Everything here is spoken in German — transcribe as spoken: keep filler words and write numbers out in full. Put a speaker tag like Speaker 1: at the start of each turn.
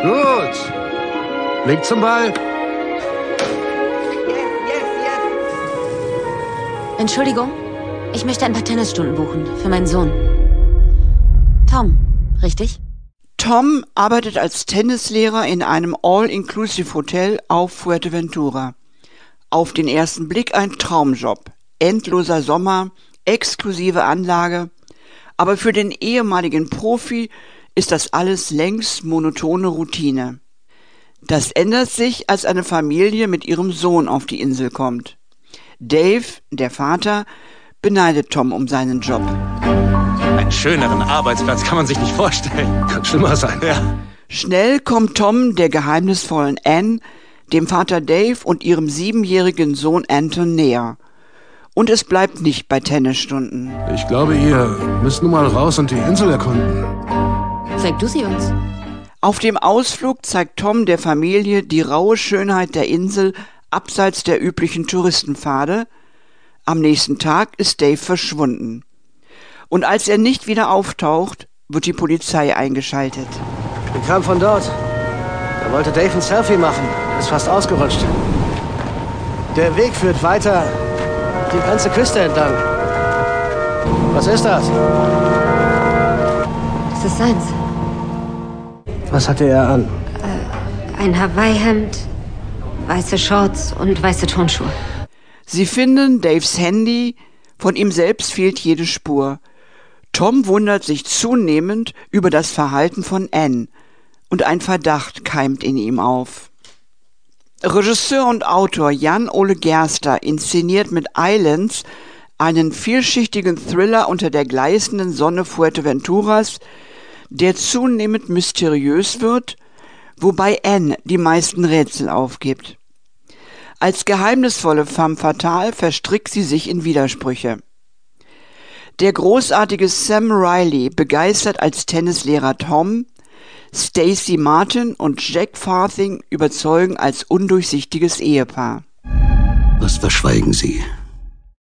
Speaker 1: Gut. Blick zum Ball.
Speaker 2: Entschuldigung, ich möchte ein paar Tennisstunden buchen für meinen Sohn. Tom, richtig?
Speaker 3: Tom arbeitet als Tennislehrer in einem All-Inclusive-Hotel auf Fuerteventura. Auf den ersten Blick ein Traumjob. Endloser Sommer, exklusive Anlage. Aber für den ehemaligen Profi ist das alles längst monotone Routine. Das ändert sich, als eine Familie mit ihrem Sohn auf die Insel kommt. Dave, der Vater, beneidet Tom um seinen Job.
Speaker 4: Einen schöneren Arbeitsplatz kann man sich nicht vorstellen.
Speaker 1: Kann schlimmer sein.
Speaker 4: Ja.
Speaker 3: Schnell kommt Tom der geheimnisvollen Anne, dem Vater Dave und ihrem siebenjährigen Sohn Anton näher. Und es bleibt nicht bei Tennisstunden.
Speaker 1: Ich glaube, ihr müsst nun mal raus und die Insel erkunden.
Speaker 2: Zeig du sie uns.
Speaker 3: Auf dem Ausflug zeigt Tom der Familie die raue Schönheit der Insel abseits der üblichen Touristenpfade. Am nächsten Tag ist Dave verschwunden. Und als er nicht wieder auftaucht, wird die Polizei eingeschaltet.
Speaker 5: Wir kamen von dort. Da wollte Dave ein Selfie machen. Ist fast ausgerutscht. Der Weg führt weiter die ganze Küste entlang. Was ist das?
Speaker 2: Das ist seins.
Speaker 5: Was hatte er an?
Speaker 2: Äh, ein Hawaii-Hemd, weiße Shorts und weiße Turnschuhe.
Speaker 3: Sie finden Daves Handy, von ihm selbst fehlt jede Spur. Tom wundert sich zunehmend über das Verhalten von Anne und ein Verdacht keimt in ihm auf. Regisseur und Autor Jan-Ole Gerster inszeniert mit Islands einen vielschichtigen Thriller unter der gleißenden Sonne Fuerteventuras, der zunehmend mysteriös wird, wobei Anne die meisten Rätsel aufgibt. Als geheimnisvolle femme fatale verstrickt sie sich in Widersprüche. Der großartige Sam Riley begeistert als Tennislehrer Tom, Stacey Martin und Jack Farthing überzeugen als undurchsichtiges Ehepaar.
Speaker 6: Was verschweigen Sie?